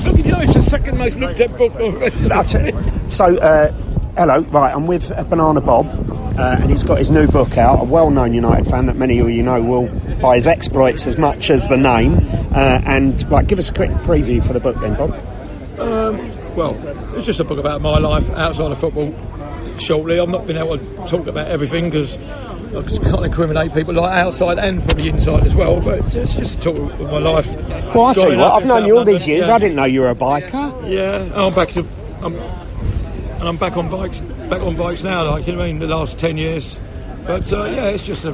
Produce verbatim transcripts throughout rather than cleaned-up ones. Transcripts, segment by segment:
Look, you know, it's the second most looked at book of That's it. So, uh, hello, right, I'm with Banana Bob, uh, and he's got his new book out, a well-known United fan that many of you know will buy his exploits as much as the name. Uh, and, right, give us a quick preview for the book then, Bob. Um, well, it's just a book about my life outside of football. Shortly, I've not been able to talk about everything because I can't incriminate people like outside and probably inside as well, but it's just a talk of my life. Well, I'll tell you what, I've known you all these years, yeah. I didn't know you were a biker. Yeah, I'm back to, I'm, and I'm back on bikes, back on bikes now, like, you know what I mean, the last ten years. But uh, yeah, it's just a...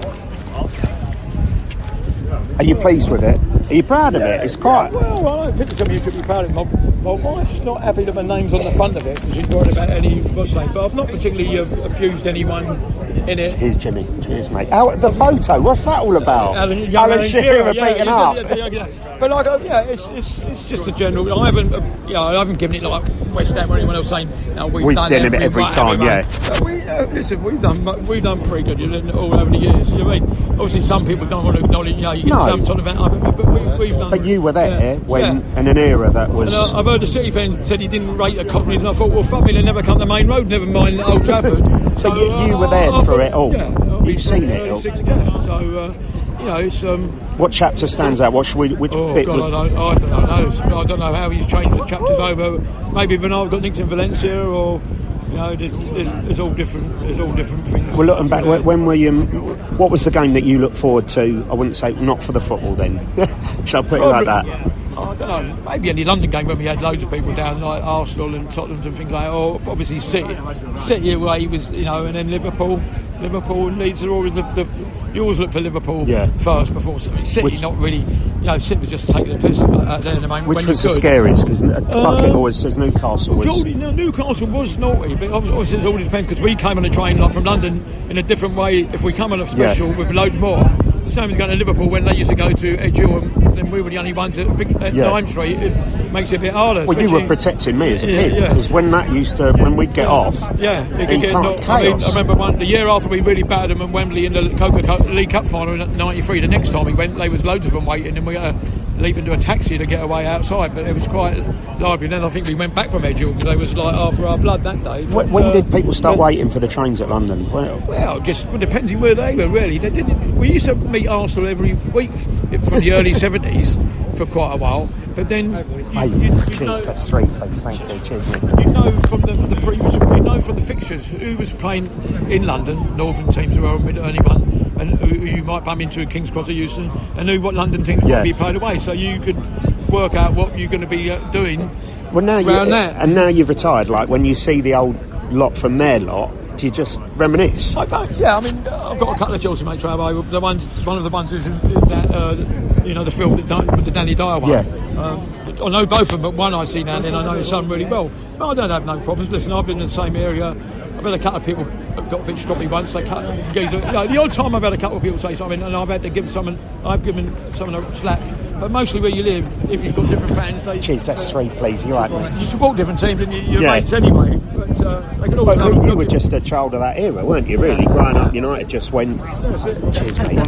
Are you pleased with it? Are you proud of it? It's quite... Yeah, well, I don't think some of you should be proud of it. My, my wife's not happy that my name's on the front of it because she's worried about any what's name, but I've not particularly uh, abused anyone in it. Here's Jimmy. Cheers, mate. Oh, the photo, whhat's that all about? Alan, Alan, Alan Shearer Shearer, yeah, beaten up. Yeah, yeah, yeah. But like, uh, yeah, it's, it's it's just a general. I haven't, uh, you know, I haven't given it like West Ham or anyone else saying, no, we've, we've done, done it every right, time, yeah. But we, uh, listen, we've done we've done pretty good, you know, all over the years. You know what I mean? Obviously, some people don't want to acknowledge. You know, you get no. some sort of event, but we, we've done. But you were there yeah, when yeah. in an era that was. And I, I've heard a City fan said he didn't rate a Cockney, and I thought, well, fuck me, they never come to Main Road, never mind Old Trafford. So you, you uh, were there I, I for thought, it all. Yeah, You've seen it all. Six, yeah. So uh, you know, it's. Um, what chapter stands out? What should we? Which oh bit? God, would... I, don't, I don't know. I don't know how he's changed the chapters over. Maybe Bernard got nicked in Valencia, or you know, it's, it's all different. It's all different things. Well, looking back, when, when were you? What was the game that you look forward to? I wouldn't say not for the football. Then, shall I put oh, it like that? I don't know. Maybe any London game when we had loads of people down, like Arsenal and Tottenham and things like that. Or obviously City, City away was, you know, and then Liverpool. Liverpool and Leeds are always the, the you always look for Liverpool yeah. first before City. City which, not really, you know, City was just taking the piss out there in the moment. Which when was the good. scariest because the bucket uh, always says Newcastle was. Geordie, no, Newcastle was naughty, but obviously it all depends because we came on a train like from London in a different way. If we come on a special yeah. with loads more, the same as going to Liverpool when they used to go to Edge Hill and, and we were the only ones at, at yeah. Lime Street. It makes it a bit harder. Well, you were protecting me as a yeah, kid because yeah. when that used to when we'd get yeah. off, yeah, it could get not, chaos. I, mean, I remember one the year after we really battered them at Wembley in the Coca-Cola League Cup final in ninety-three. The next time we went, there was loads of them waiting, and we had to leap into a taxi to get away outside. But it was quite lively. Then I think we went back from Edge Hill because it was like after our blood that day. But, when when uh, did people start but, waiting for the trains at London? Well, well just well, depending where they were really. They didn't. We used to meet Arsenal every week from the early seventies for quite a while. But then, you, hey, you, you cheers, know, that's three, please. Thank you. Cheers, mate. You know from the, the previous, you know from the fixtures who was playing in London, Northern teams who were only one, and who you might bump into at King's Cross or Euston, and knew what London teams yeah. might be played away. So you could work out what you're going to be uh, doing. Well, now you that. and now you've retired. Like when you see the old lot from their lot, do you just reminisce? I don't. Yeah, I mean, I've got a couple of Chelsea mates travel. The ones, one of the ones who's in that, uh, you know, the film with the Danny Dyer one. Yeah. Um, I know both of them, but one I see now and then. I know his son really well. But I don't have no problems. Listen, I've been in the same area. I've had a couple of people got a bit stroppy once. They cut, you know, the odd time I've had a couple of people say something, and I've had to give someone, I've given someone a slap. But mostly where you live, if you've got different fans, they. Jeez, that's three, please. You're right. You support different teams, and you, you're yeah. mates anyway. But, uh, they can always but have you were just a child of that era, weren't you? Really, growing up, United just went. Cheers, mate.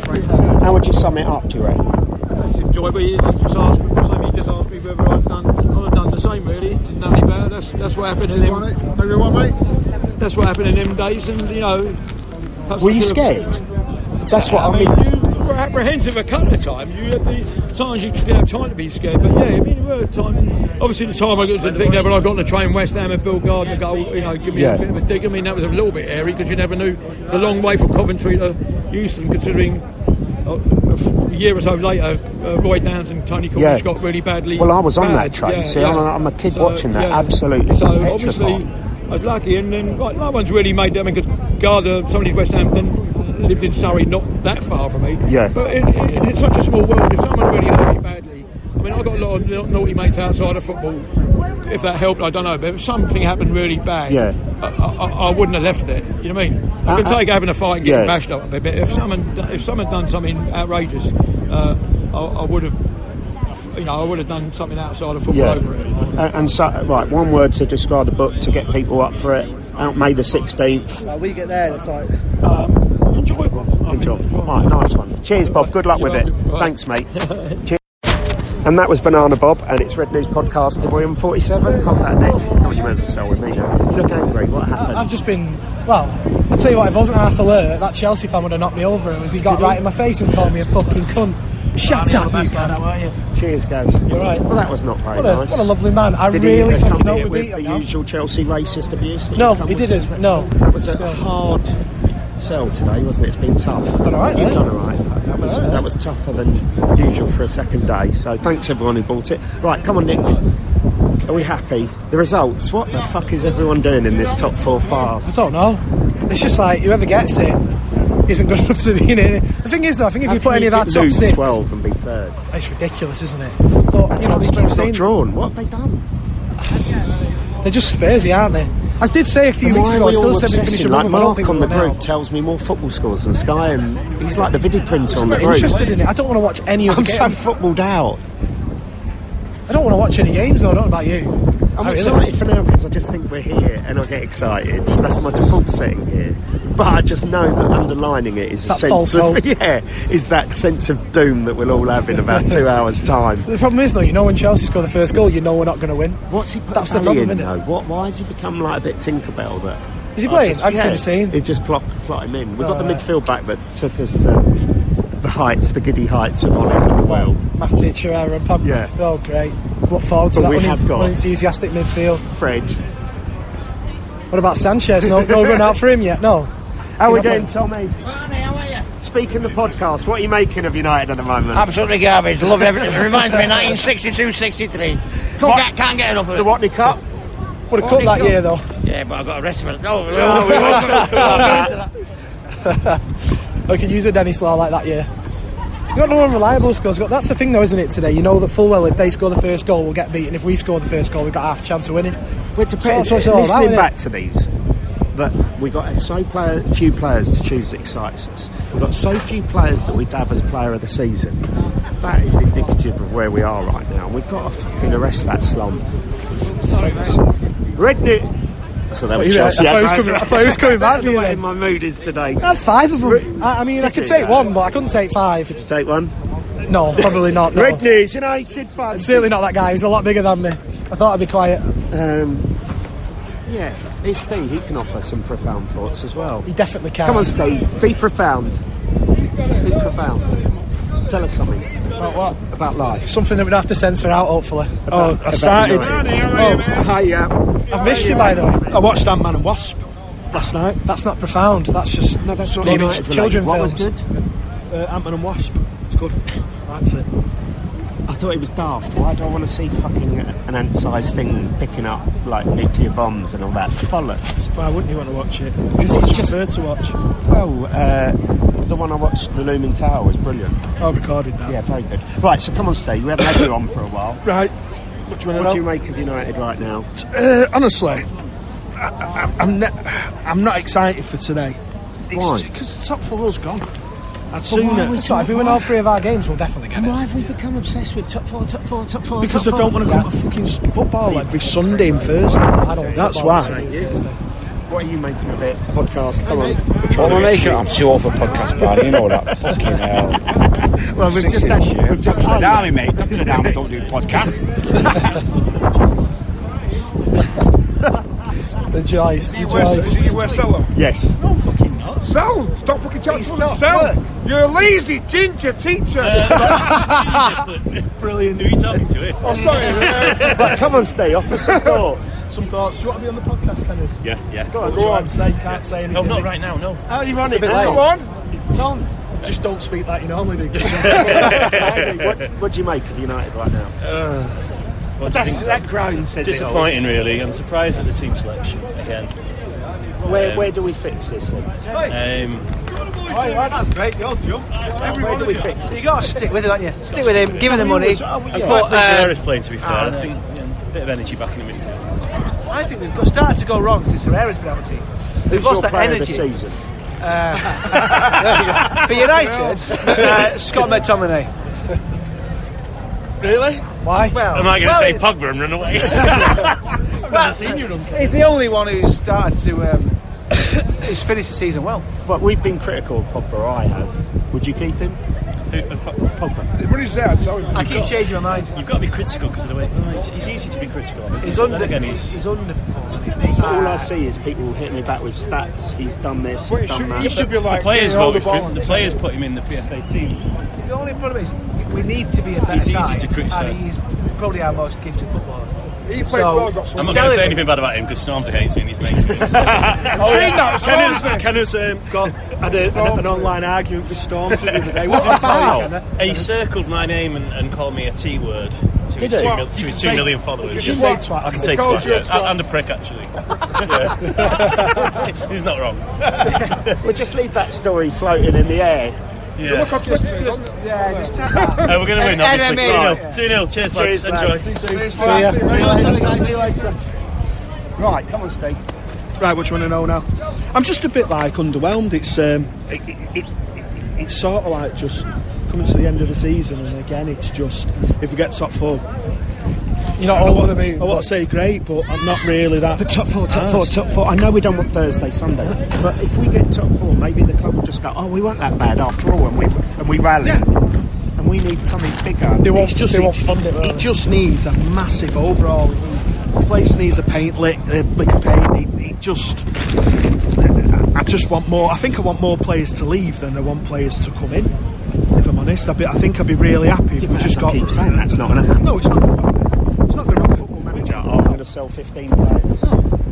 How would you sum it up, do you reckon? It's enjoyable. He just asked me, he just asked me whether I've done, I've done the same. Really, didn't know any better. That's that's what happened in them. Everyone, mate. That's what happened in them days, and you know. Were you scared? That's what I, I mean. mean. You were apprehensive a couple of times. You had the times you didn't have time to be scared, but yeah, I mean, there were times. Obviously, the time I got to the thing there when I got on the train, West Ham and Bill Gardner goal, you know, give me yeah. a bit of a dig. I mean, that was a little bit airy because you never knew. It's a long way from Coventry to Euston, considering. Uh, a year or so later, uh, Roy Downs and Tony Cornish yeah. got really badly. Well, I was on bad. that train. Yeah, See, yeah. I'm, a, I'm a kid so, watching that. Yeah. Absolutely so petrified. Obviously, I was lucky, and then right, no one's really made them because Gardner, somebody in West Hampton, lived in Surrey, not that far from me. Yeah. But it, it, it's such a small world. If someone really hurt me badly, I mean, I've got a lot of naughty mates outside of football. If that helped, I don't know. But if something happened really bad, yeah. I, I, I wouldn't have left it. You know what I mean? I can uh, take having a fight and getting yeah. bashed up a bit. But if someone, if someone done something outrageous, uh, I, I would have, you know, I would have done something outside of football yeah. over it. And, and so, right, one word to describe the book to get people up for it. Out May the sixteenth. Well, we get there, it's like um, enjoyable. Enjoyable. Right, nice one. Cheers, Bob. Good luck with it. Thanks, mate. Cheers. And that was Banana Bob, and it's Red News Podcast, Volume forty-seven. Hold that, Nick. Oh, you may as well sell with me now. You look angry. What happened? I've just been... Well, I'll tell you what, if I wasn't half alert, that Chelsea fan would have knocked me over. It was he got Did right he? in my face and called me a fucking cunt. Shut up, you cunt. Cheers, Gaz. You're right. Well, that was not very what a, nice. What a lovely man. I Did really he fucking hope it we with beat him the now. usual Chelsea racist abuse? That No, you he didn't. with? No. That was a Still. hard sell today, wasn't it? It's been tough. Done all right, You've though. done all right. That was, All right. that was tougher than usual for a second day. So thanks everyone who bought it. Right, come on, Nick. Are we happy? The results. What the fuck is everyone doing in this top four I fast? don't know. It's just like whoever gets it isn't good enough to be in it. The thing is, though, I think if How you put can any of that top lose six, twelve and be third. it's ridiculous, isn't it? But you know, they keep Spurs saying not drawn. What have they done? they're just Spursy, aren't they? I did say a few And weeks why ago, are I we still all said we finish obsessing? above Like them. I don't Mark think on we the will group now. tells me more football scores than Sky, and he's like the video printer on I'm the not group. interested in it. I don't want to watch any of the I'm so games. footballed out. I don't want to watch any games, though. I don't know about you. I'm I really- excited for now because I just think we're here and I get excited. That's my default setting here. But I just know that underlining it is It's a that false sense of hope. yeah, is that sense of doom that we'll all have in about two hours' time. The problem is, though, you know when Chelsea score the first goal, you know we're not going to win. What's he put That's the Bailey problem, in isn't it? though? What? Why has he become like a bit Tinkerbell? That Is he I playing? just- I can yeah, see the team. He just plot, plot him in. We've got Oh, the right. midfield back that took us to the heights, the giddy heights of honours of the world. Matic, Herrera and Pogba. Yeah. Oh, great. Look forward to But that we one, have got- one enthusiastic midfield. Fred, What about Sanchez? No, no run out for him yet? No. how are we Is he doing, not Tommy? Speaking the podcast, what are you making of United at the moment? Absolutely garbage. Love everything. It reminds me of nineteen sixty-two sixty-three. Can't What? get, can't get enough of The it. Watney Cup? Would have cut that year, though. Yeah, but I got arrested for it. No, we won't, we won't go- we won't go into that. I could use a Dennis Law like that year. You got no one reliable scores. That's the thing, though, isn't it? Today, you know that full well if they score the first goal, we'll get beaten. If we score the first goal, we've got half a chance of winning. We're So that's what it's all listening about, back to these, that we got so player, few players to choose that excites us. We've got so few players that we'd have as player of the season. That is indicative of where we are right now. We've got to fucking arrest that slump. Red New. So that was Yeah, Chelsea. I thought it was adverts. coming- I thought it was coming back for you I don't know then. what my mood is today. I had five of them. I, I mean, I could you? take one, but I couldn't take five. Take one. No, probably not. No. Red News United fans. Certainly not that guy. He's a lot bigger than me. I thought I'd be quiet. Um, yeah, it's Steve. He can offer some profound thoughts as well. He definitely can. Come on, Steve. Be profound. Be profound. Tell us something About what? about life. Something that we'd have to censor out, hopefully. Oh, I About started. United. Oh, Hi, yeah. I've missed you, by the way. I watched Ant-Man and Wasp last night. That's not profound. That's just No, that's not maybe United ch- children related. What films. was good? Uh, Ant-Man and Wasp. It's good. That's it. I thought it was daft. Why do I want to see fucking an ant-sized thing picking up like nuclear bombs and all that bollocks? Why wouldn't you want to watch it? Because What it's do you just- prefer to watch. Well, uh, the one I watched, The Looming Tower, was brilliant. I recorded that. Yeah, very good. Right, so come on, Steve. We haven't had you on for a while. Right. What do you What want do to you make of United right now? know? Uh, honestly, I, I, I'm, ne- I'm not excited for today. Why? Because the top four's gone. I'd why sooner. are we It's like, if we win all three of our games, we'll definitely get And it. why have we become obsessed with top four, top four, top four, Because I top don't four? want to go to fucking s- football every Sunday and Thursday. I don't That's football, why. so Thursday. What are you making of it? Podcast, come on. What am I making? I'm too old for podcast, Barney. You know that. Fucking hell. Well, we've just had, we've just Don't had down me, mate. Don't sit down. Don't do podcasts. The joys, the joys. You wear solo? Yes. Sell! Stop fucking chatting It's to not sell! work. You're a lazy ginger teacher! Brilliant. Who are you talking to here? Oh, sorry. uh, Right, come on, Steve. Offer some thoughts. Some thoughts. Do you want to be on the podcast, Kenneth? Yeah, yeah. Go on, What go do you on. want to say? Can't say anything. No, not right now, no. How are you running? bit now? late. Go on! Tom, Just don't speak like you normally do. what, what do you make of United right now? What do you That's, think? that groan says it all. Disappointing, really. I'm surprised at the team selection again. Where, Um, where do we fix this then? Um, That's great, you're jumped. Where do we fix it? You got to stick with him, haven't you? Stick with him, give him the money. Oh, yeah. I'm But, quite pleased uh, Herrera's playing, to be fair. I think you know, a bit of energy back in the midfield. I think we've got started to go wrong since Herrera's been out of the team. We've Who's lost your that player energy. of the season? For United, uh, Scott McTominay. Really? Why? Well, Am I going to well, say it- Pogba and run away? I've never seen you run. He's the only one who's started to. Um, who's finished the season well. But we've been critical of Pogba, I have. Would you keep him? Who, uh, Pogba. When he's there, I'm telling you. I keep changing my mind. You've got to be critical because of the way. It's, it's easy to be critical. Of, He's it? under. Then again, he's, He's underperforming. All I see is people hitting me back with stats. He's done this, Well, he's he done should, that. he should be like. the players getting all voted the for ball him. The on players put him in the P F A team. The only problem is we need to be a better He's easy side, to criticise. and he's probably our most gifted footballer. He played So- well, got some. I'm not going Selling to say him. anything bad about him because Stormzy hates me and he's making me. Oh, yeah, Ken has, Ken has um, got had a, an, an online argument with Stormzy the other day. What about? He circled my name and, and called me a T word to his, he? two, mil, to his two million followers. You can Yeah. say What? twat. I can say He calls twat, you a yeah. twat. And a prick, actually. Yeah. He's not wrong. We'll just leave that story floating in the air. Yeah. Look on Twitter. Just, Just, yeah, just tap that. Uh, we're going to win, obviously. Enemy. two nil. Cheers, lads. Cheers, lads. Enjoy. See ya. See you later. Right, come on, Steve. Right, what do you want to know now? I'm just a bit like underwhelmed. It's um, it, it, it, it, it's sort of like just coming to the end of the season, and again, it's just if we get top four, You're not I over want, the moon. I want to say great, but I'm not really that. The top four, top four, top four. I know we don't want Thursday, Sunday, but if we get top four, maybe the club will just go, oh, we weren't that bad after all, and we and we rallied. And we need something bigger. They won't, It's just they won't it, fund it. it just needs a massive overhaul. The place needs a paint lick, a lick of paint. It, it just, I just want more. I think I want more players to leave than I want players to come in. If I'm honest, I'd be, I think I'd be really happy if Yeah, we but just as got. I keep saying that's not going to happen. No, it's not. It's not going to happen. Football manager. Oh, I'm going to sell fifteen players.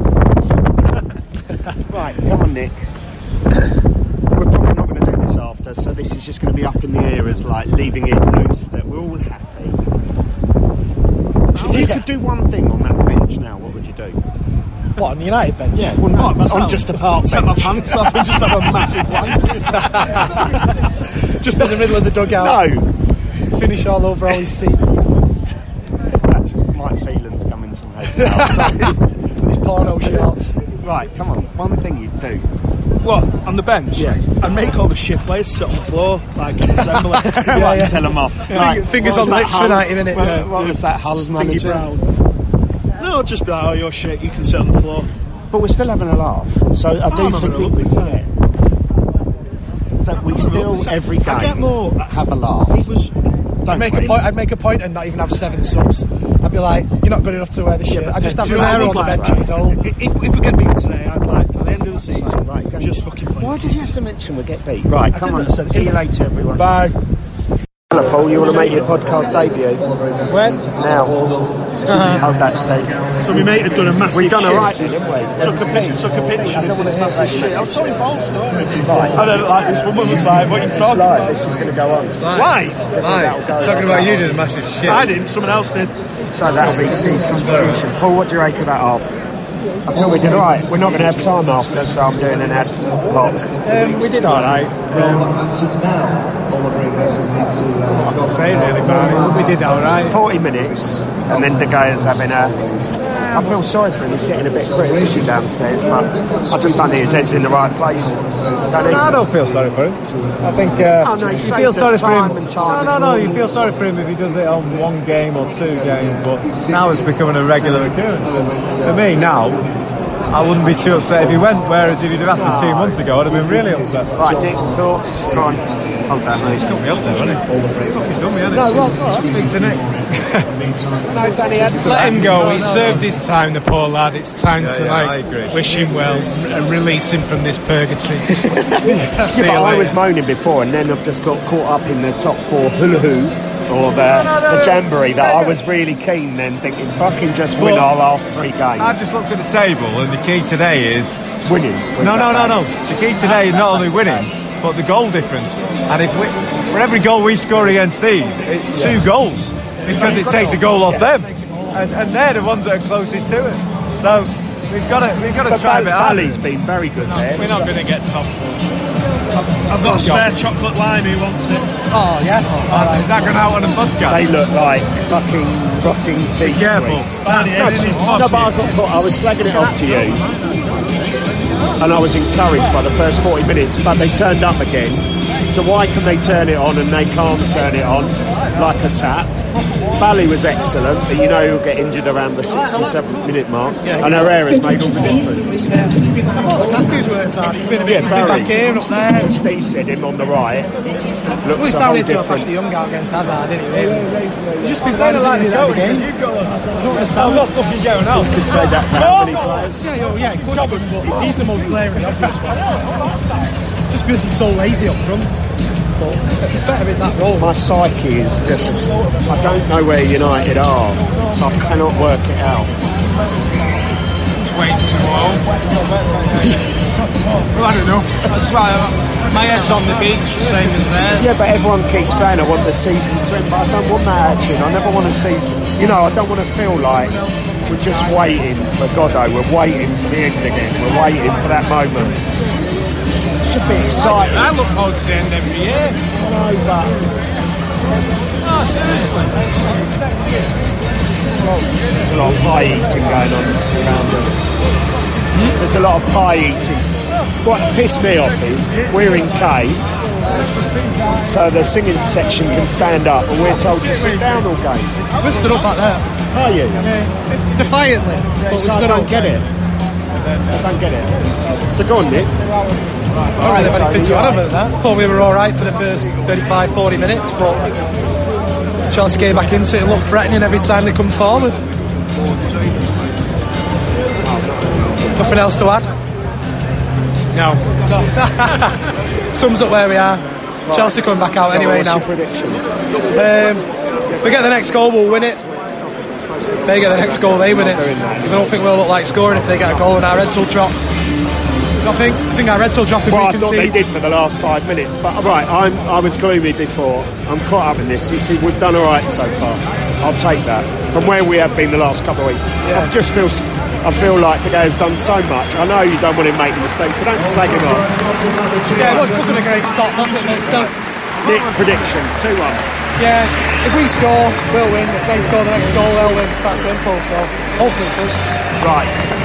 Right, come on, Nick. We're probably not going to do this after, so this is just going to be up in the air as like leaving it loose that we're all happy. If you could do one thing on that bench now, what would you do? What, on the United bench? Yeah, well, no, myself. on just a park Take my bench. pants off and just have a massive wank. Just in the middle of the dugout. No, Finish all over all his seat. that's Mike Phelan's coming to my head. With his porno shorts. Right, come on, one thing you'd do. What, on the bench? Yeah. I'd make all the shit players sit on the floor like an assembly. Right, yeah. tell them off. Fing- Right, fingers what was on that lips for Hull- ninety minutes. What, Yeah. what was that Hull's Fingy manager? Brown. No, I'd just be like, oh, you're shit, you can sit on the floor. But we're still having a laugh. So I do I'm think having a lovely that, time. that we I'm having a still lovely time. every game I get more. have a laugh. It was. Don't I'd make a worry. point. I'd make a point and not even have seven subs. I'd be like, "You're not good enough to wear the shirt." but I'd just have do you know Romero what on the I bench think, and he's old. If, if we get beat today, I'd like, at the end of the season, Right, go. just fucking play. Why does he have to mention we get beat? Right, come didn't on. say See you anything. later, everyone. Bye. Hello, Paul. You want to make your podcast debut? When? Now. Hold that, Steve. So my mate had done a massive We've done shit. all right, then, haven't we? Took a picture, took a picture. I don't want to hear that shit. I was so embarrassed. I don't like this woman was like, what are you It's talking live. about? This is going to go on. Why? Talking about you did a massive shit. I didn't, someone else did. So that'll be Steve's contribution. Paul, what do you rake of that off? I thought we did all right. We're not going to have time after, so I'm doing an ad hoc. Um, we did all right. Um, I can't say really, but we did all right. forty minutes, and then De Gea's having a... I feel sorry for him, he's getting a bit criticism downstairs, but I just don't think his head's in the right place. Don't he? No, I don't feel sorry for him. I think uh, Oh, no, he you saved feel us sorry for time him. and time. No, no, no. You feel sorry for him if he does it on one game or two games, but now it's becoming a regular occurrence. And for me now, I wouldn't be too upset if he went. Whereas if he'd have asked me two months ago, I'd have been really upset. Right, Nick, thoughts? Go on. Hold that, mate. He's cut me off there, hasn't he? Fucking done me, hasn't he? No, well, well, Speak to Nick. no, Danny Adams. Let him go. He served his time, the poor lad. It's time Yeah, to yeah, I like agree. wish him well and release him from this purgatory. See Yeah, you but I later. was moaning before, and then I've just got caught up in the top four hula hoop or the, the jamboree that I was really keen then thinking, fucking just win Well, our last three games. I just looked at the table, and the key today is Winning. was no, no, that no, no. The key today is not only winning, but the goal difference. And if we, for every goal we score against these, it's two goals because it takes a goal off them, and, and they're the ones that are closest to it. So we've got to we've got to But try a bit harder. Bally's been very good there. We're not going to get top four. I've got a spare chocolate lime, who wants it? Oh yeah. Oh, is that going out on a podcast? They look like fucking rotting teeth. careful. sweets. Barney, No, this is no, but I got caught. I was slagging it off to you, and I was encouraged by the first forty minutes. But they turned up again. So why can they turn it on and they can't turn it on like a tap? Bally was excellent, but you know he'll get injured around the sixty-seventh minute mark, and Herrera's made all the difference. Yeah. I thought Lukaku's worked hard. He's been a bit Yeah, back here and up there. Steve said him on the right. Well, Looks he's a down whole here to help different. Ashley Young out against Hazard, didn't he? Really? You just think why does he do that every game? I don't understand. I'm not fucking going out. Could say that for how many players. Yeah, yeah, yeah, of course he would, but he's the most glaring obvious one. Just because he's so lazy up front. But he's better in that role. My psyche is just, I don't know where United are, so I cannot work it out. Just waiting to go home. Well, I don't know. That's why I, my head's on the beach, same as theirs. Yeah, but everyone keeps saying I want the season to end, but I don't want that action. I never want a season. You know, I don't want to feel like we're just waiting for Godot. We're waiting for the end again. We're waiting for that moment. Should be exciting. I look forward to the end every year. No, but Oh, seriously. there's a lot of pie eating going on around us. There's a lot of pie eating. What pissed me off is we're in K, so the singing section can stand up, and we're told to sit down all game. We're stood up back there. Are you? Yeah. Defiantly. But we So I stood don't up. get it. I don't get it. So go on, Nick. I don't really have anything to add about that. Thought we were alright for the first thirty-five, forty minutes, but Chelsea came back into it and looked threatening every time they come forward. Nothing else to add? No. No. Sums up where we are. Right. Chelsea coming back out anyway now. Prediction? Um, if we get the next goal, we'll win it. If they get the next goal, they win it. Because I don't think we'll look like scoring if they get a goal and our Reds will drop. I think, I think our Reds will drop if well, we I can thought see. they did for the last five minutes. But right, I'm, I was gloomy before. I'm caught up in this. You see, we've done all right so far. I'll take that. From where we have been the last couple of weeks. Yeah. I just feel, I feel like the guy's done so much. I know you don't want him making mistakes, but don't slag him off. Yeah, it wasn't a great start, was it? But still. Nick, prediction, two one. Yeah, if we score, we'll win. If they score the next goal, they'll win. It's that simple, so hopefully it's us. Right.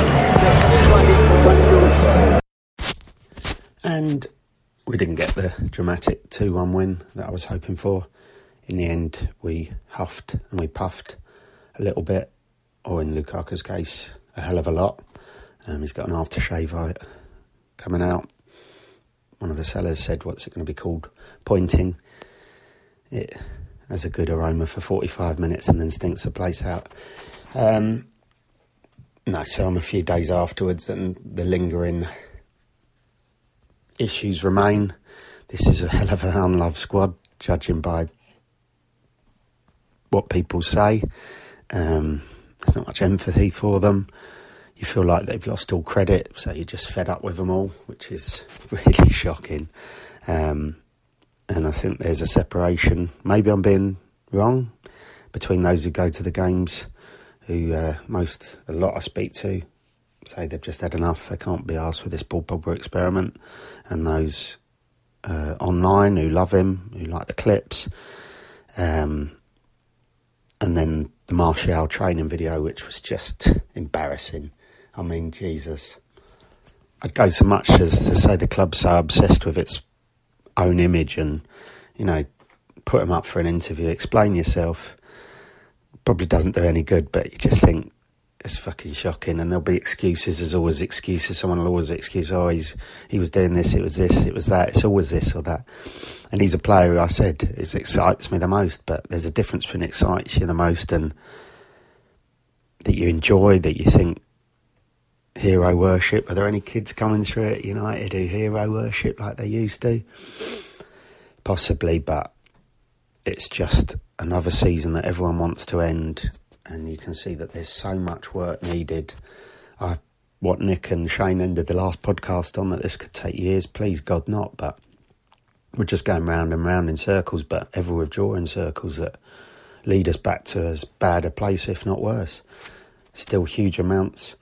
And we didn't get the dramatic two one win that I was hoping for. In the end, we huffed and we puffed a little bit, or in Lukaku's case, a hell of a lot. Um, he's got an aftershave out coming out. One of the sellers said, what's it going to be called? Pointing. It has a good aroma for forty-five minutes and then stinks the place out. Um, no, so I'm a few days afterwards and the lingering issues remain. This is a hell of an unloved squad, judging by what people say. Um, there's not much empathy for them. You feel like they've lost all credit, so you're just fed up with them all, which is really shocking. Um, and I think there's a separation, maybe I'm being wrong, between those who go to the games, who uh, most, a lot I speak to, say they've just had enough, they can't be asked with this Paul Pogba experiment, and those uh, online who love him, who like the clips, um, and then the Martial training video, which was just embarrassing. I mean, Jesus. I'd go so much as to say the club's so obsessed with its own image and, you know, put him up for an interview, explain yourself. Probably doesn't do any good, but you just think it's fucking shocking. And there'll be excuses. There's always excuses. Someone will always excuse, oh, he's, he was doing this, it was this, it was that. It's always this or that. And he's a player who I said is excites me the most, but there's a difference between excites you the most and that you enjoy, that you think hero worship. Are there any kids coming through at United who hero worship like they used to? Possibly, but it's just another season that everyone wants to end, and you can see that there's so much work needed. I, what Nick and Shane ended the last podcast on, that this could take years, please God not, but we're just going round and round in circles, but ever withdrawing circles that lead us back to as bad a place, if not worse. Still huge amounts.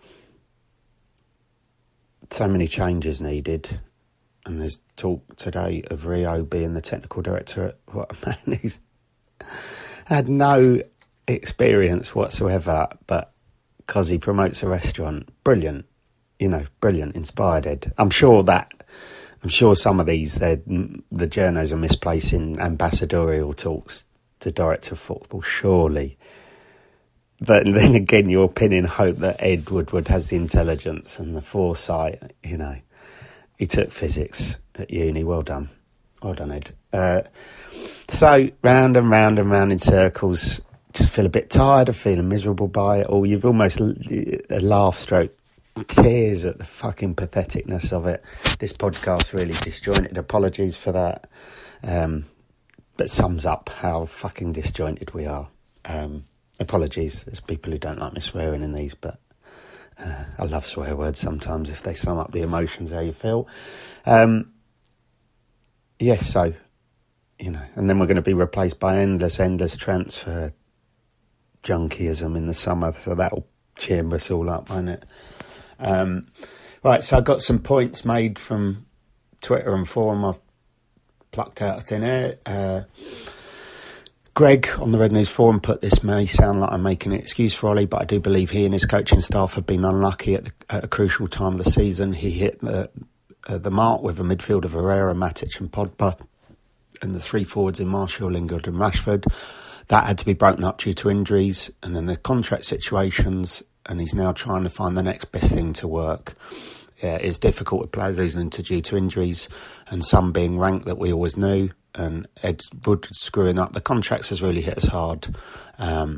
So many changes needed. And there's talk today of Rio being the technical director at what a man who's had no experience whatsoever, but because he promotes a restaurant, brilliant, you know, brilliant, inspired Ed. I'm sure that, I'm sure some of these, the journos are misplacing ambassadorial talks the director of football, surely. But then again, you're pinning hope that Ed Woodward has the intelligence and the foresight, you know. He took physics at uni. Well done. Well done, Ed. Uh, so, round and round and round in circles. Just feel a bit tired of feeling miserable by it all. You've almost a laugh stroke, tears at the fucking patheticness of it. This podcast really disjointed. Apologies for that. Um, but sums up how fucking disjointed we are. Um, apologies. There's people who don't like me swearing in these, but uh, I love swear words sometimes if they sum up the emotions, how you feel. Um, yeah, so, you know, and then we're going to be replaced by endless, endless transfer junkyism in the summer, so that'll cheer us all up, won't it? Um, right, so I got some points made from Twitter and forum I've plucked out of thin air. Uh, Greg on the Red News Forum put, this may sound like I'm making an excuse for Ollie, but I do believe he and his coaching staff have been unlucky at, the, at a crucial time of the season. He hit the, uh, the mark with a midfield of Herrera, Matic and Pogba, and the three forwards in Martial, Lingard and Rashford. That had to be broken up due to injuries and then the contract situations, and he's now trying to find the next best thing to work. Yeah, it's difficult with players losing to due to injuries and some being ranked that we always knew, and Ed Wood screwing up. The contracts has really hit us hard. Um,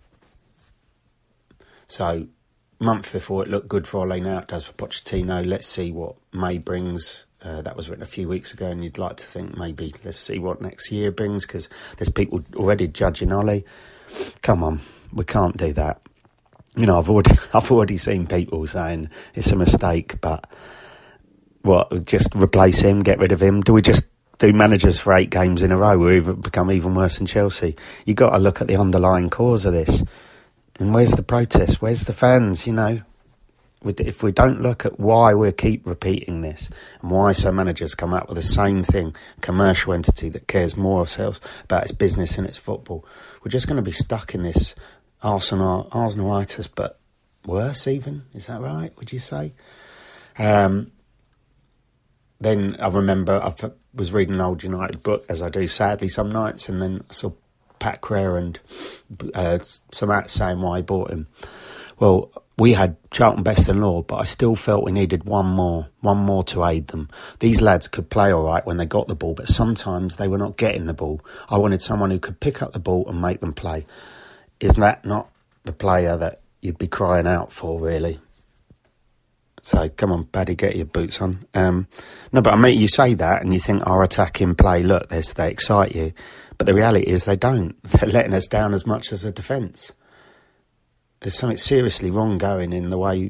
so, month before it looked good for Ole, now it does for Pochettino. Let's see what May brings. Uh, that was written a few weeks ago, and you'd like to think maybe let's see what next year brings, because there's people already judging Ole. Come on, we can't do that. You know, I've already I've already seen people saying it's a mistake, but what? Just replace him, get rid of him? Do we just do managers for eight games in a row? We even become even worse than Chelsea. You got to look at the underlying cause of this. And where's the protest? Where's the fans? You know. If we don't look at why we keep repeating this and why some managers come up with the same thing, commercial entity that cares more ourselves about its business and its football, we're just going to be stuck in this Arsenal, Arsenalitis, but worse even. Is that right, would you say? Um, then I remember I was reading an old United book, as I do sadly some nights, and then I saw Pat Crerar and uh, some out saying why he bought him. Well, we had Charlton Best and Law, but I still felt we needed one more, one more to aid them. These lads could play all right when they got the ball, but sometimes they were not getting the ball. I wanted someone who could pick up the ball and make them play. Is that not the player that you'd be crying out for, really? So, come on, Paddy, get your boots on. Um, no, but I mean, you say that and you think our attacking play, look, they excite you. But the reality is they don't. They're letting us down as much as the defence. There's something seriously wrong going in the way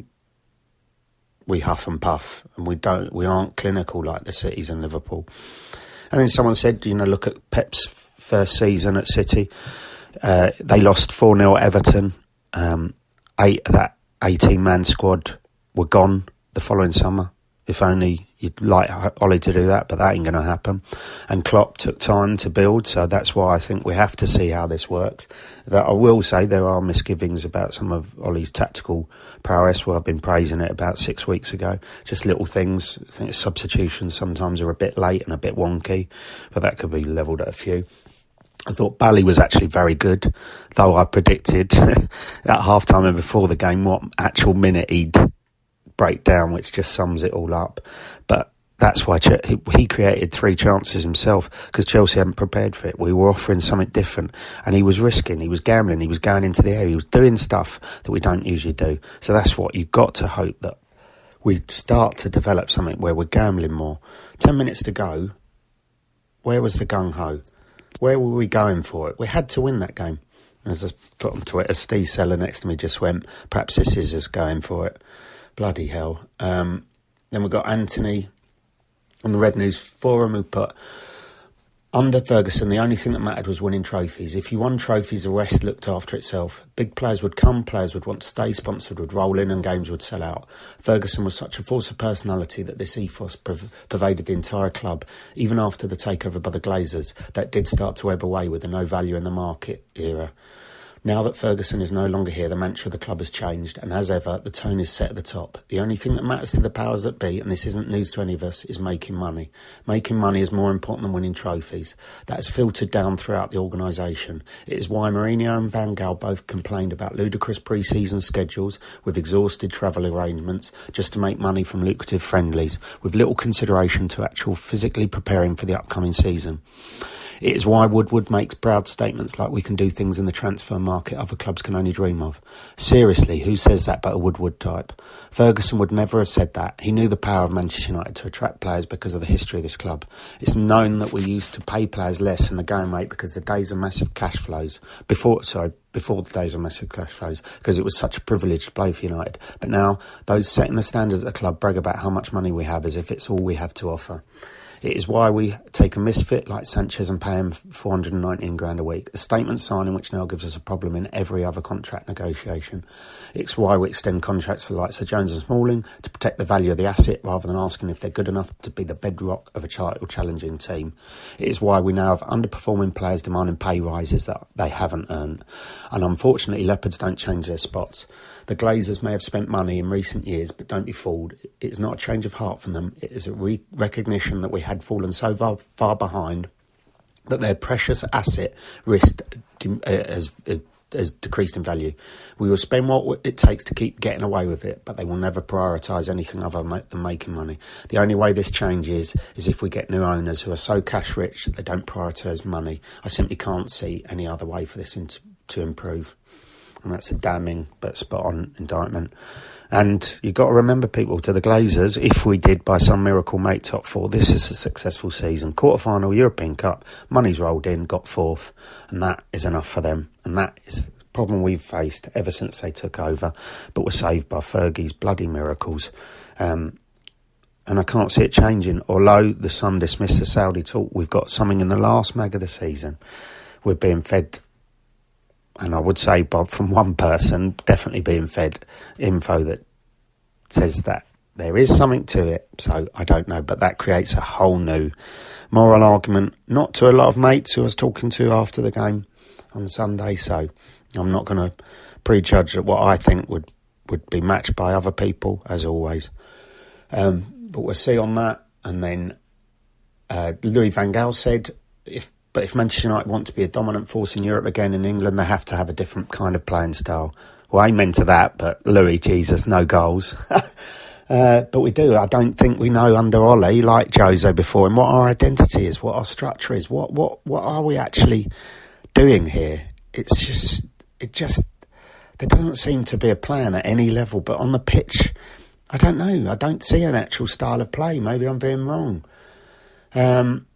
we huff and puff, and we don't, we aren't clinical like the Cities and Liverpool. And then someone said, you know, look at Pep's first season at City. Uh, they lost four nil at Everton. Um, eight of that eighteen-man squad were gone the following summer. If only you'd like Ollie to do that, but that ain't going to happen. And Klopp took time to build, so that's why I think we have to see how this works. That I will say there are misgivings about some of Ollie's tactical prowess. Well, I've been praising it about six weeks ago. Just little things. I think substitutions sometimes are a bit late and a bit wonky, but that could be levelled at a few. I thought Bally was actually very good, though I predicted at half-time and before the game what actual minute he'd break down, which just sums it all up. But that's why Ch- he created three chances himself, because Chelsea hadn't prepared for it. We were offering something different, and he was risking, he was gambling, he was going into the air, he was doing stuff that we don't usually do. So that's what you've got to hope, that we start to develop something where we're gambling more. Ten minutes to go, where was the gung-ho? Where were we going for it? We had to win that game. As I put on Twitter, Steve Seller next to me just went, perhaps this is us going for it. Bloody hell. Um, then we've got Anthony on the Red News Forum who put, under Ferguson, the only thing that mattered was winning trophies. If you won trophies, the rest looked after itself. Big players would come, players would want to stay, sponsors would roll in and games would sell out. Ferguson was such a force of personality that this ethos pervaded the entire club, even after the takeover by the Glazers, that did start to ebb away with the no value in the market era. Now that Ferguson is no longer here, the mantra of the club has changed, and as ever, the tone is set at the top. The only thing that matters to the powers that be, and this isn't news to any of us, is making money. Making money is more important than winning trophies. That has filtered down throughout the organisation. It is why Mourinho and Van Gaal both complained about ludicrous pre-season schedules with exhausted travel arrangements just to make money from lucrative friendlies, with little consideration to actual physically preparing for the upcoming season. It is why Woodward makes proud statements like we can do things in the transfer market other clubs can only dream of. Seriously, who says that but a Woodward type? Ferguson would never have said that. He knew the power of Manchester United to attract players because of the history of this club. It's known that we used to pay players less than the going rate because the days of massive cash flows, before, sorry, before the days of massive cash flows, because it was such a privilege to play for United. But now, those setting the standards at the club brag about how much money we have as if it's all we have to offer. It is why we take a misfit like Sanchez and pay him four hundred nineteen grand a week. A statement signing which now gives us a problem in every other contract negotiation. It's why we extend contracts for the likes of Jones and Smalling to protect the value of the asset rather than asking if they're good enough to be the bedrock of a title challenging team. It is why we now have underperforming players demanding pay rises that they haven't earned. And unfortunately, Leopards don't change their spots. The Glazers may have spent money in recent years, but don't be fooled. It's not a change of heart from them. It is a re- recognition that we had fallen so far, far behind that their precious asset risk uh, has, has decreased in value. We will spend what it takes to keep getting away with it, but they will never prioritise anything other than making money. The only way this changes is if we get new owners who are so cash rich that they don't prioritise money. I simply can't see any other way for this in- to improve. And that's a damning but spot-on indictment. And you've got to remember, people, to the Glazers, if we did by some miracle make top four, this is a successful season. Quarter-final European Cup, money's rolled in, got fourth, and that is enough for them. And that is the problem we've faced ever since they took over, but were saved by Fergie's bloody miracles. Um, and I can't see it changing. Although the Sun dismissed the Saudi talk, we've got something in the last mag of the season. We're being fed, and I would say Bob, from one person, definitely being fed info that says that there is something to it. So I don't know, but that creates a whole new moral argument, not to a lot of mates who I was talking to after the game on Sunday. So I'm not going to prejudge what I think would, would be matched by other people, as always. Um, but we'll see on that. And then uh, Louis van Gaal said, if But if Manchester United want to be a dominant force in Europe again in England, they have to have a different kind of playing style. Well, amen to that, but Louis, Jesus, no goals. uh, but we do. I don't think we know under Ole, like Jose before him, what our identity is, what our structure is, what what what are we actually doing here? It's just, it just, there doesn't seem to be a plan at any level. But on the pitch, I don't know. I don't see an actual style of play. Maybe I'm being wrong. Um...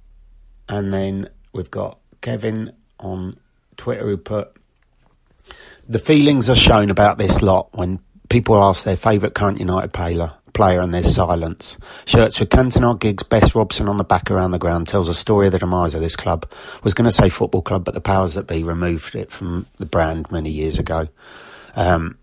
And then we've got Kevin on Twitter who put, the feelings are shown about this lot when people ask their favourite current United player, player and there's silence. Shirts with Cantona, Giggs, Best, Robson on the back around the ground tells a story of the demise of this club. I was going to say football club, but the powers that be removed it from the brand many years ago. Um,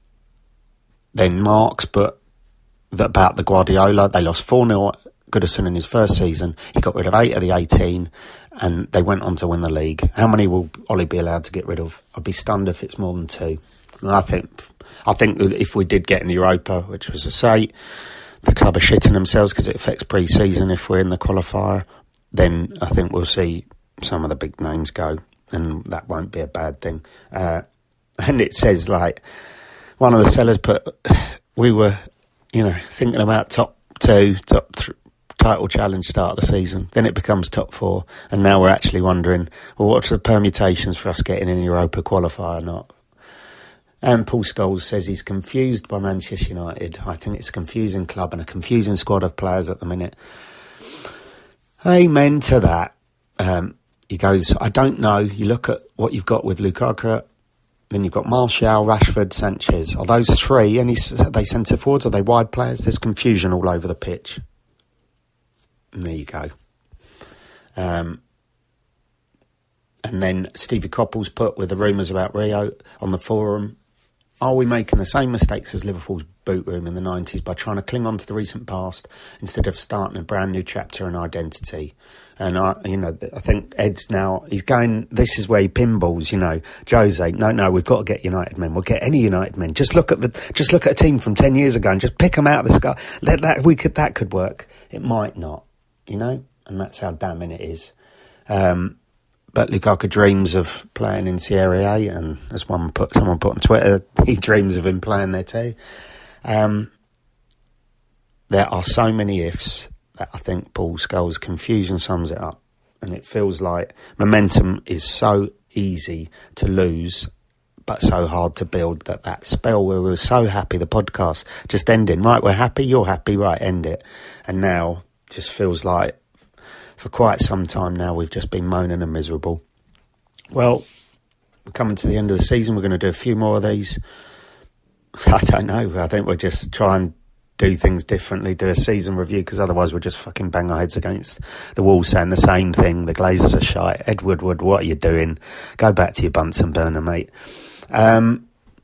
then Marks put that about the Guardiola. They lost four nil Goodison in his first season. He got rid of eight of the eighteen and they went on to win the league. How many will Ollie be allowed to get rid of? I'd be stunned if it's more than two. And I think I think if we did get in the Europa, which was to say, the club are shitting themselves because it affects pre-season. If we're in the qualifier, then I think we'll see some of the big names go, and that won't be a bad thing. Uh, and it says, like, one of the sellers put, we were, you know, thinking about top two, top three, title challenge start of the season, then it becomes top four, and now we're actually wondering, well, what's the permutations for us getting in a Europa qualifier or not? And Paul Scholes says he's confused by Manchester United. I think it's a confusing club and a confusing squad of players at the minute. Amen to that. Um, he goes, I don't know. You look at what you've got with Lukaku, then you've got Martial, Rashford, Sanchez. Are those three, any, are they centre forwards? Are they wide players? There's confusion all over the pitch. And there you go. Um, and then Stevie Coppell's put with the rumours about Rio on the forum. are we making the same mistakes as Liverpool's boot room in the nineties by trying to cling on to the recent past instead of starting a brand new chapter and identity? And I, you know, I think Ed's now, he's going, this is where he pinballs, you know, Jose, no, no, we've got to get United men. We'll get any United men. Just look at the, just look at a team from ten years ago and just pick them out of the sky. Let that, we could, that could work. It might not, you know, and that's how damning it is. Um, But Lukaku dreams of playing in Serie A, and as one put, someone put on Twitter, he dreams of him playing there too. Um, there are so many ifs that I think Paul Scholes' confusion sums it up. And it feels like momentum is so easy to lose, but so hard to build, that that spell where we were so happy, the podcast just ending. Right, we're happy, you're happy, right, end it. And now just feels like for quite some time now we've just been moaning and miserable. Well, we're coming to the end of the season. We're going to do a few more of these. I don't know. I think we'll just try and do things differently, do a season review, because otherwise we'll just fucking bang our heads against the wall saying the same thing. The Glazers are shite. Ed Woodward, what are you doing? Go back to your Bunsen burner, mate. Um,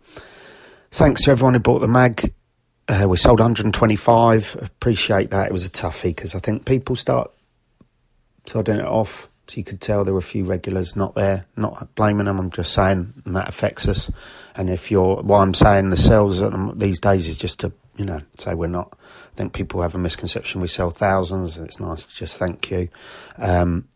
thanks to everyone who bought the mag. Uh, we sold one hundred twenty-five. Appreciate that. It was a toughie because I think people start sodding it off. So you could tell there were a few regulars not there. Not blaming them, I'm just saying, and that affects us. And if you're, why I'm saying the sales at them these days is just to, you know, say we're not. I think people have a misconception we sell thousands, and it's nice to just thank you. Um,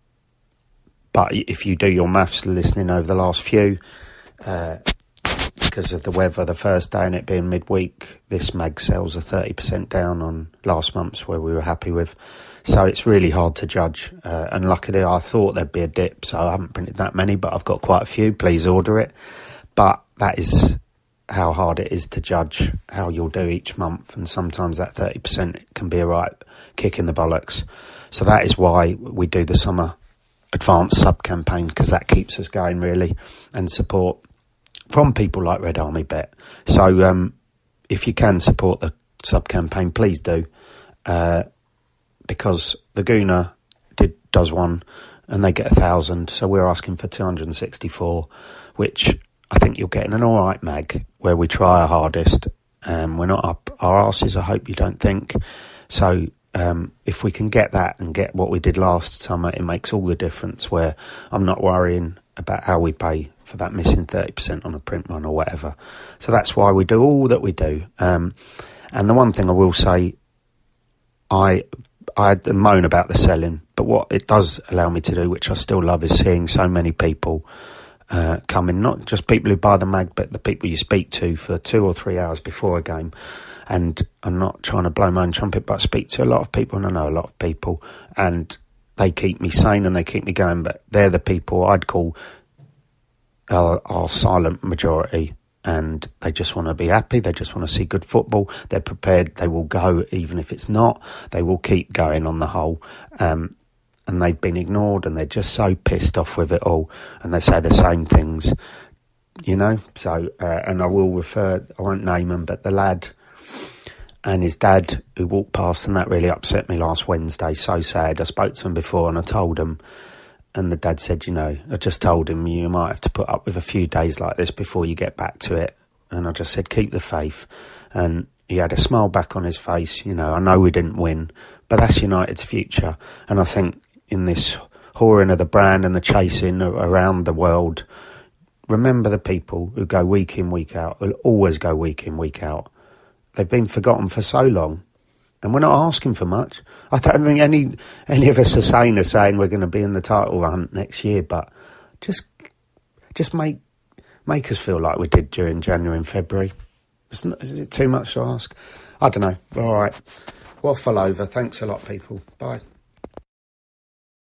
but if you do your maths listening over the last few, uh, because of the weather, the first day and it being midweek, this mag sales are thirty percent down on last month's, where we were happy with. So it's really hard to judge. Uh, and luckily, I thought there'd be a dip, so I haven't printed that many, but I've got quite a few. Please order it. But that is how hard it is to judge how you'll do each month. And sometimes that thirty percent can be a right kick in the bollocks. So that is why we do the summer advanced sub-campaign, because that keeps us going, really, and support from people like Red Army Bet. So um, if you can support the sub-campaign, please do. Uh, because the Gooner did, does one and they get a thousand, so we're asking for two hundred sixty-four, which I think you're getting an alright mag where we try our hardest. Um, we're not up our arses, I hope you don't think. So um, if we can get that and get what we did last summer, it makes all the difference, where I'm not worrying about how we pay for that missing thirty percent on a print run or whatever. So that's why we do all that we do. Um, and the one thing I will say, I... I moan about the selling, but what it does allow me to do, which I still love, is seeing so many people uh, come in, not just people who buy the mag, but the people you speak to for two or three hours before a game. And I'm not trying to blow my own trumpet, but I speak to a lot of people, and I know a lot of people, and they keep me sane and they keep me going, but they're the people I'd call our, our silent majority. And they just want to be happy, they just want to see good football, they're prepared, they will go even if it's not, they will keep going on the whole. Um, and they've been ignored, and they're just so pissed off with it all, and they say the same things, you know. So, uh, and I will refer, I won't name them, but the lad and his dad who walked past, and that really upset me last Wednesday, so sad. I spoke to him before and I told him, and the dad said, you know, I just told him, you might have to put up with a few days like this before you get back to it. And I just said, keep the faith. And he had a smile back on his face. You know, I know we didn't win, but that's United's future. And I think in this whoring of the brand and the chasing around the world, remember the people who go week in, week out, will always go week in, week out. They've been forgotten for so long. And we're not asking for much. I don't think any any of us are saying are saying we're going to be in the title hunt next year, but just just make make us feel like we did during January and February. Isn't, is it too much to ask? I don't know. All right. Waffle over. Thanks a lot, people. Bye.